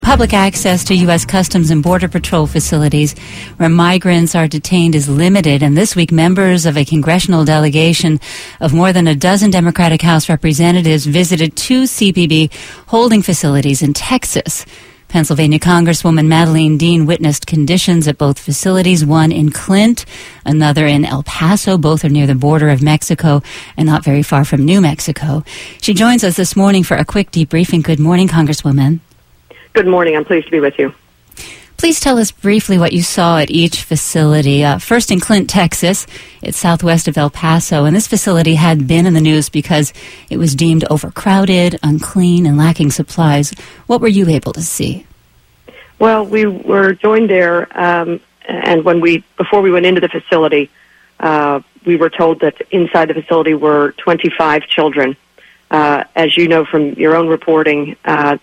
Public access to U.S. Customs and Border Patrol facilities where migrants are detained is limited, and this week members of a congressional delegation of more than a dozen Democratic House representatives visited two CBP holding facilities in Texas. Pennsylvania Congresswoman Madeleine Dean witnessed conditions at both facilities, one in Clint, another in El Paso. Both are near the border of Mexico and not very far from New Mexico. She joins us this morning for a quick debriefing. Good morning, Congresswoman. Good morning. I'm pleased to be with you. Please tell us briefly what you saw at each facility. First in Clint, Texas. It's southwest of El Paso, and this facility had been in the news because it was deemed overcrowded, unclean, and lacking supplies. What were you able to see? Well, we were joined there, and before we went into the facility, we were told that inside the facility were 25 children. As you know from your own reporting,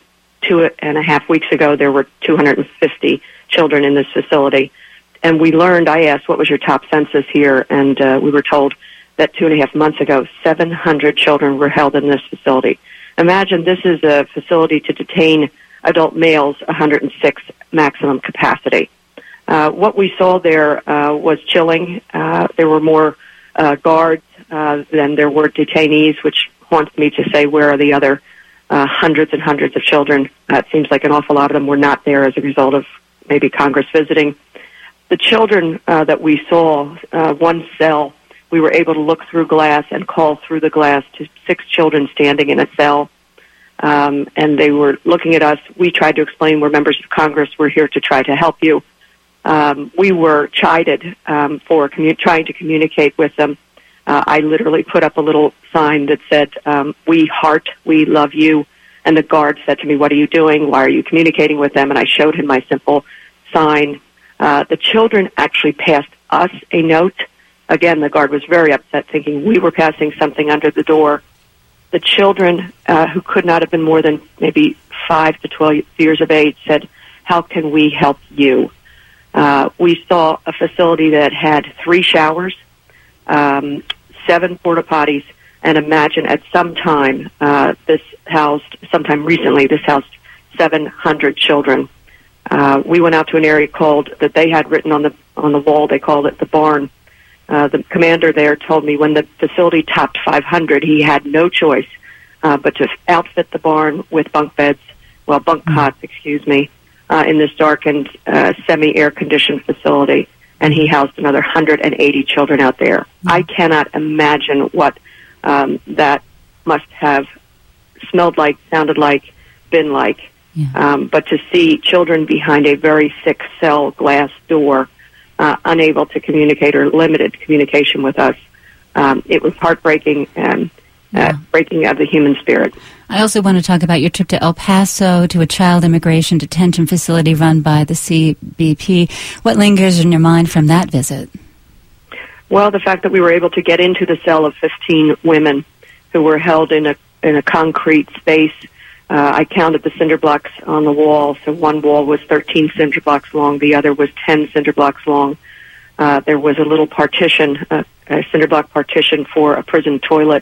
2.5 weeks ago, there were 250 children in this facility. And we learned, I asked, what was your top census here? And we were told that 2.5 months ago, 700 children were held in this facility. Imagine this is a facility to detain adult males, 106 maximum capacity. What we saw there was chilling. There were more guards than there were detainees, which haunts me to say, where are the other hundreds and hundreds of children? It seems like an awful lot of them were not there as a result of maybe Congress visiting. The children that we saw, one cell, we were able to look through glass and call through the glass to 6 children standing in a cell. And they were looking at us. We tried to explain we're members of Congress. We're here to try to help you. We were chided for trying to communicate with them. I literally put up a little sign that said, we love you. And the guard said to me, what are you doing? Why are you communicating with them? And I showed him my simple sign. The children actually passed us a note. Again, the guard was very upset, thinking we were passing something under the door. The children, who could not have been more than maybe 5 to 12 years of age, said, how can we help you? We saw a facility that had 3 showers, 7 porta potties, and imagine at some time, sometime recently, this housed 700 children. We went out to an area that they had written on the wall. They called it the barn. The commander there told me when the facility topped 500, he had no choice but to outfit the barn with bunk cots, in this darkened, semi-air conditioned facility. And he housed another 180 children out there. I cannot imagine what that must have smelled like, sounded like, been like. Yeah. But to see children behind a very thick cell glass door, unable to communicate or limited communication with us, it was heartbreaking and breaking of the human spirit. I also want to talk about your trip to El Paso to a child immigration detention facility run by the CBP. What lingers in your mind from that visit? Well, the fact that we were able to get into the cell of 15 women who were held in a concrete space. I counted the cinder blocks on the wall. So one wall was 13 cinder blocks long. The other was 10 cinder blocks long. There was a little partition, a cinder block partition for a prison toilet.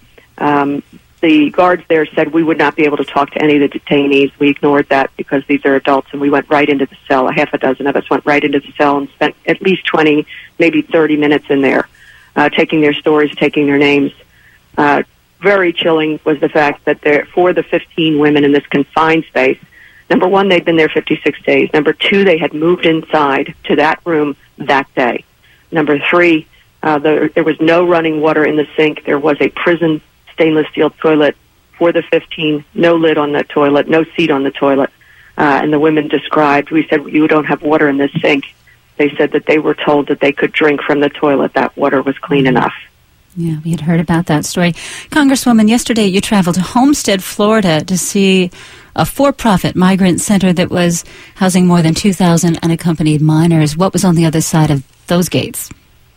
The guards there said we would not be able to talk to any of the detainees. We ignored that because these are adults, and we went right into the cell. A half a dozen of us went right into the cell and spent at least 20, maybe 30 minutes in there, taking their stories, taking their names. Very chilling was the fact that for the 15 women in this confined space, number one, they'd been there 56 days. Number two, they had moved inside to that room that day. Number three, there was no running water in the sink. There was a prison stainless steel toilet for the 15, no lid on the toilet, no seat on the toilet. And the women described, we said, you don't have water in this sink. They said that they were told that they could drink from the toilet. That water was clean enough. Yeah, we had heard about that story. Congresswoman, yesterday you traveled to Homestead, Florida to see a for-profit migrant center that was housing more than 2,000 unaccompanied minors. What was on the other side of those gates?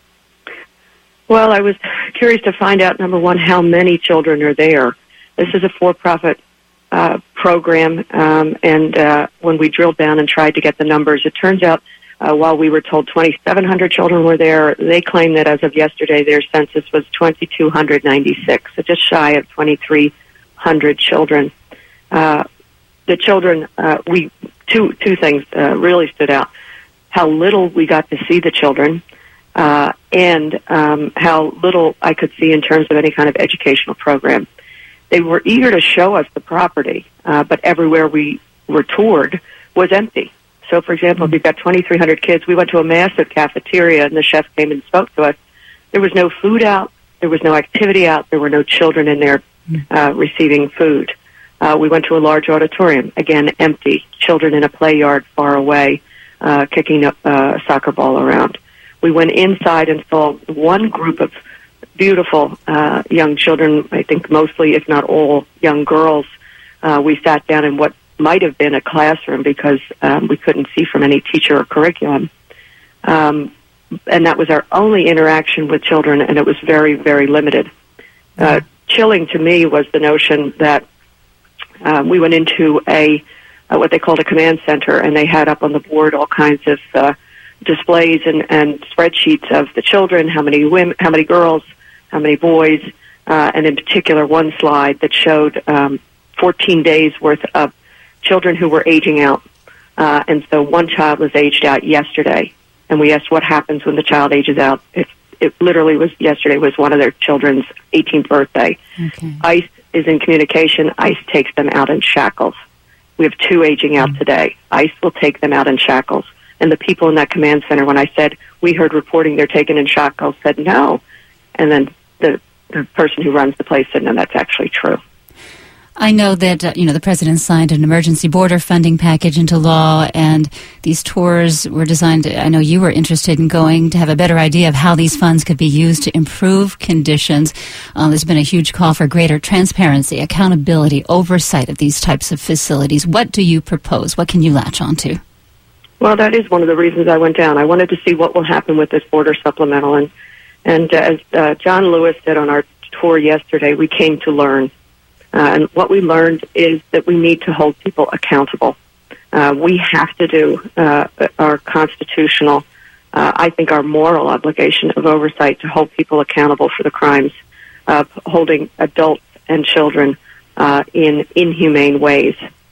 Well, I was curious to find out, number one, how many children are there. This is a for-profit program, and when we drilled down and tried to get the numbers, it turns out while we were told 2,700 children were there, they claim that as of yesterday, their census was 2,296, so just shy of 2,300 children. the children, two things really stood out: how little we got to see the children, and how little I could see in terms of any kind of educational program. They were eager to show us the property, but everywhere we were toured was empty. So, for example, if you've got 2,300 kids, we went to a massive cafeteria, and the chef came and spoke to us. There was no food out. There was no activity out. There were no children in there receiving food. We went to a large auditorium, again, empty. Children in a play yard far away, kicking a soccer ball around. We went inside and saw one group of beautiful young children, I think mostly, if not all, young girls. We sat down in what might have been a classroom because we couldn't see from any teacher or curriculum. And that was our only interaction with children, and it was very, very limited. Chilling to me was the notion that we went into what they called a command center, and they had up on the board all kinds of displays and spreadsheets of the children, how many women, how many girls, how many boys, and in particular one slide that showed 14 days worth of children who were aging out. And so one child was aged out yesterday, and we asked what happens when the child ages out. It literally was yesterday was one of their children's 18th birthday. Okay. ICE is in communication. ICE takes them out in shackles. We have 2 aging out today. ICE will take them out in shackles. And the people in that command center, when I said, we heard reporting they're taken in shackles, said no. And then the person who runs the place said, no, that's actually true. I know that, the president signed an emergency border funding package into law, and these tours were designed, I know you were interested in going to have a better idea of how these funds could be used to improve conditions. There's been a huge call for greater transparency, accountability, oversight of these types of facilities. What do you propose? What can you latch onto? Well, that is one of the reasons I went down. I wanted to see what will happen with this border supplemental. And as John Lewis said on our tour yesterday, we came to learn. And what we learned is that we need to hold people accountable. We have to do our constitutional, I think our moral obligation of oversight to hold people accountable for the crimes of holding adults and children in inhumane ways.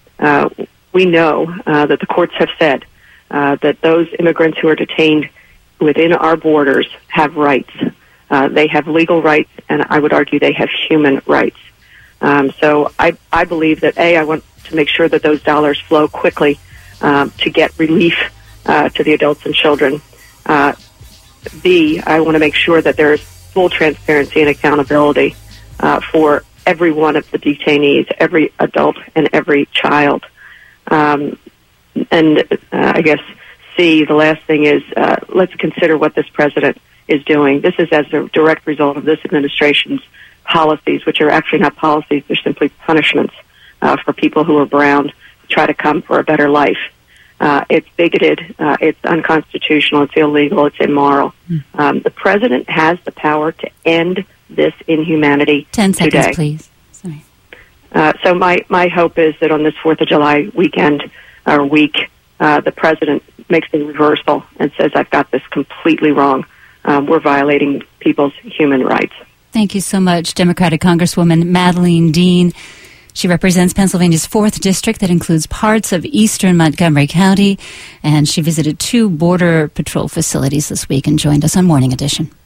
We know that the courts have said that those immigrants who are detained within our borders have rights. They have legal rights, and I would argue they have human rights. So I believe that, A, I want to make sure that those dollars flow quickly to get relief to the adults and children. B, I want to make sure that there is full transparency and accountability for every one of the detainees, every adult and every child. And I guess C, the last thing is let's consider what this president is doing. This is as a direct result of this administration's policies, which are actually not policies, they're simply punishments for people who are brown to try to come for a better life. It's bigoted, it's unconstitutional, it's illegal, it's immoral. The president has the power to end this inhumanity 10 seconds, today. Please. Sorry. So my hope is that on this 4th of July weekend or week, the president makes a reversal and says, I've got this completely wrong. We're violating people's human rights. Thank you so much, Democratic Congresswoman Madeleine Dean. She represents Pennsylvania's 4th District that includes parts of eastern Montgomery County, and she visited 2 Border Patrol facilities this week and joined us on Morning Edition.